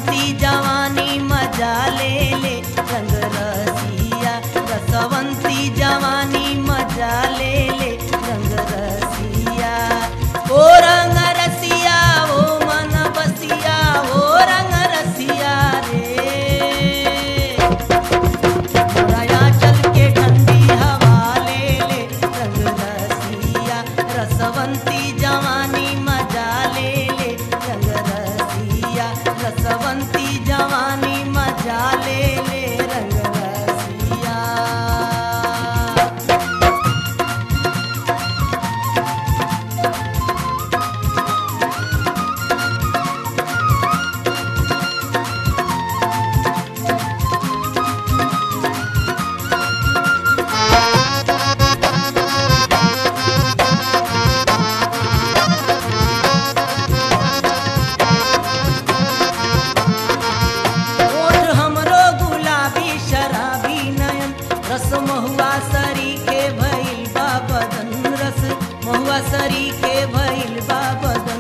रसवंती जवानी मजा ले ले रंग रसिया, रसवंती जवानी मजा ले ले रंग रसिया। ओ रंग रसिया ओ मन बसिया, ओ रंग रसिया रे। मोरा चल के ठंडी हवा ले ले रंग रसिया, रसवंती जवानी मजा ले ले रंग रसिया, रसवंती जवानी मजा ले ले रंग रसिया। रस महुआ सरी के भइल बा बदन, रस महुआ सरी के भइल बा बदन।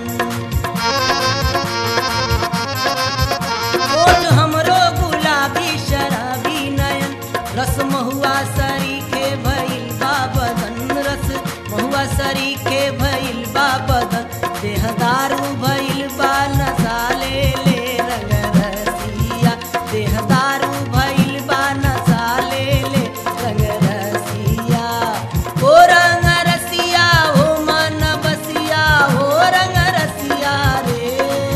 ओठ हमरो गुलाबी शराबी नयन, रस महुआ सरी के भइल बा बदन, रस महुआ सरी के भइल बा बदन। देह दारू भइल बा नशा ले ले रंग रसिया, देह दारू भइल बा नशा ले ले रंग रसिया। ओ रंग रसिया ओ मन बसिया, ओ रंग रसिया रे।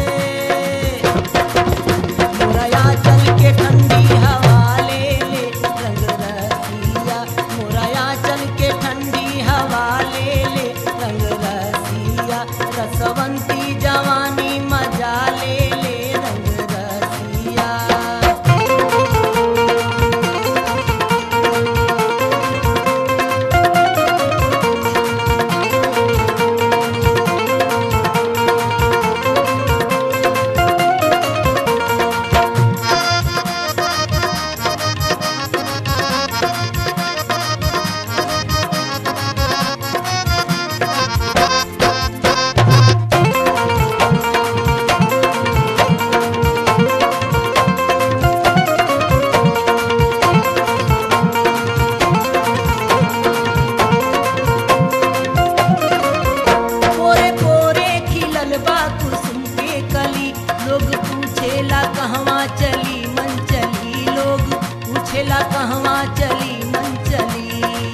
मोरा चल के ठंडी हवा ले ले रंग रसिया, मोरा चल के ठंडी हवा ले ले रंग रसिया, रसवंती जवानी मजा ले ले रंग रसिया। पोरे पोरे खिलल बा कुसुम के कली, लोग पूछेला कहवा चली मन चली, लोग पूछेला कहवा चली मन चली।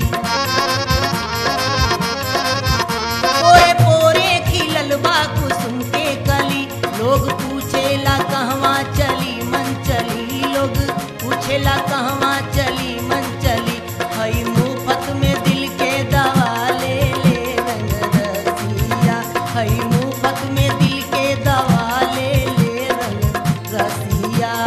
पोरे पोरे खिलल बा कुसुम के कली, लोग पूछेला कहवा चली मन चली, लोग पूछेला कहवा चली मन चली। हई मुफ्त में दिल के दवा ले ले रंग रसिया, हई मुफ्त में दिल के दवा ले ले रंग रसिया।